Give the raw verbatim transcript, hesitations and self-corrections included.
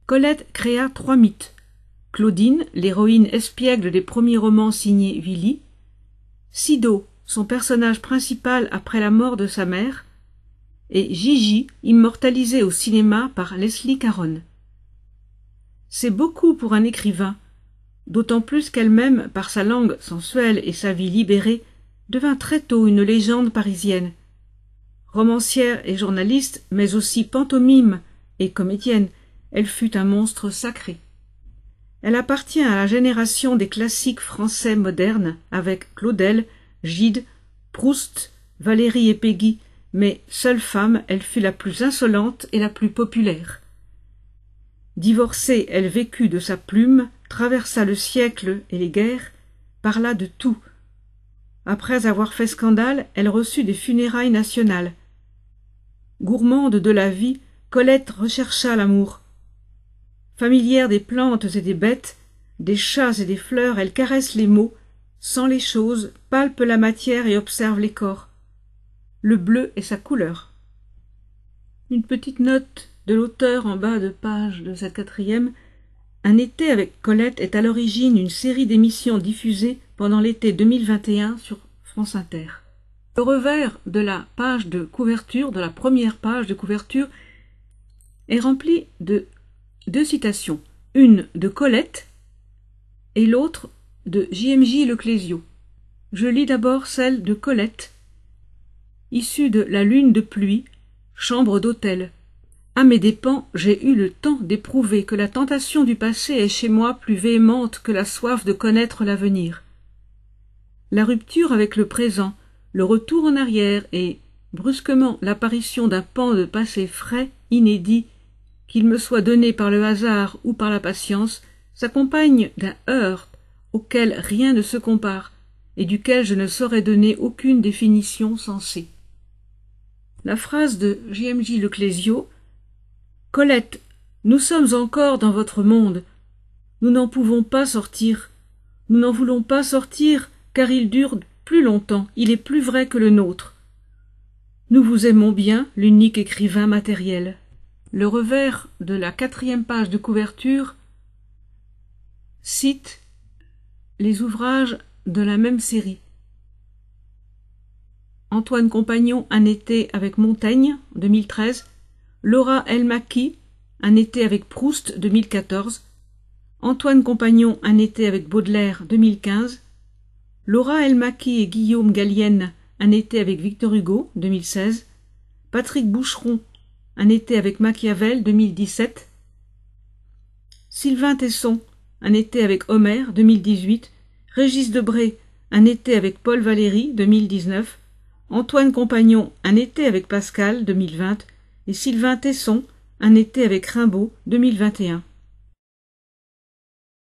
Colette créa trois mythes. Claudine, l'héroïne espiègle des premiers romans signés Willy, Sido, son personnage principal après la mort de sa mère, et Gigi, immortalisée au cinéma par Leslie Caron. C'est beaucoup pour un écrivain, d'autant plus qu'elle-même, par sa langue sensuelle et sa vie libérée, devint très tôt une légende parisienne. Romancière et journaliste, mais aussi pantomime et comédienne, elle fut un monstre sacré. Elle appartient à la génération des classiques français modernes, avec Claudel, Gide, Proust, Valérie et Peggy, mais seule femme, elle fut la plus insolente et la plus populaire. Divorcée, elle vécut de sa plume, traversa le siècle et les guerres, parla de tout. Après avoir fait scandale, elle reçut des funérailles nationales. Gourmande de la vie, Colette rechercha l'amour. Familière des plantes et des bêtes, des chats et des fleurs, elle caresse les mots, sent les choses, palpe la matière et observe les corps. Le bleu est sa couleur. Une petite note de l'auteur en bas de page de cette quatrième. Un été avec Colette est à l'origine une série d'émissions diffusées pendant l'été deux mille vingt et un sur France Inter. Le revers de la page de couverture, de la première page de couverture, est rempli de deux citations, une de Colette et l'autre de J M J Leclésio. Je lis d'abord celle de Colette, issue de La lune de pluie, chambre d'hôtel. À mes dépens, j'ai eu le temps d'éprouver que la tentation du passé est chez moi plus véhémente que la soif de connaître l'avenir. La rupture avec le présent, le retour en arrière et, brusquement, l'apparition d'un pan de passé frais, inédit, qu'il me soit donné par le hasard ou par la patience, s'accompagne d'un heurt auquel rien ne se compare et duquel je ne saurais donner aucune définition sensée. La phrase de J M J Leclésio « Colette, nous sommes encore dans votre monde. Nous n'en pouvons pas sortir. Nous n'en voulons pas sortir, car il dure plus longtemps, il est plus vrai que le nôtre. Nous vous aimons bien, l'unique écrivain matériel. » Le revers de la quatrième page de couverture cite les ouvrages de la même série. Antoine Compagnon, Un été avec Montaigne, deux mille treize. Laura El-Maki, Un été avec Proust, deux mille quatorze. Antoine Compagnon, Un été avec Baudelaire, deux mille quinze. Laura El-Maki et Guillaume Gallienne, Un été avec Victor Hugo, deux mille seize. Patrick Boucheron, Un été avec Machiavel, deux mille dix-sept. Sylvain Tesson, Un été avec Homère, deux mille dix-huit. Régis Debray, Un été avec Paul Valéry, deux mille dix-neuf. Antoine Compagnon, Un été avec Pascal, deux mille vingt. Et Sylvain Tesson, Un été avec Rimbaud, deux mille vingt et un.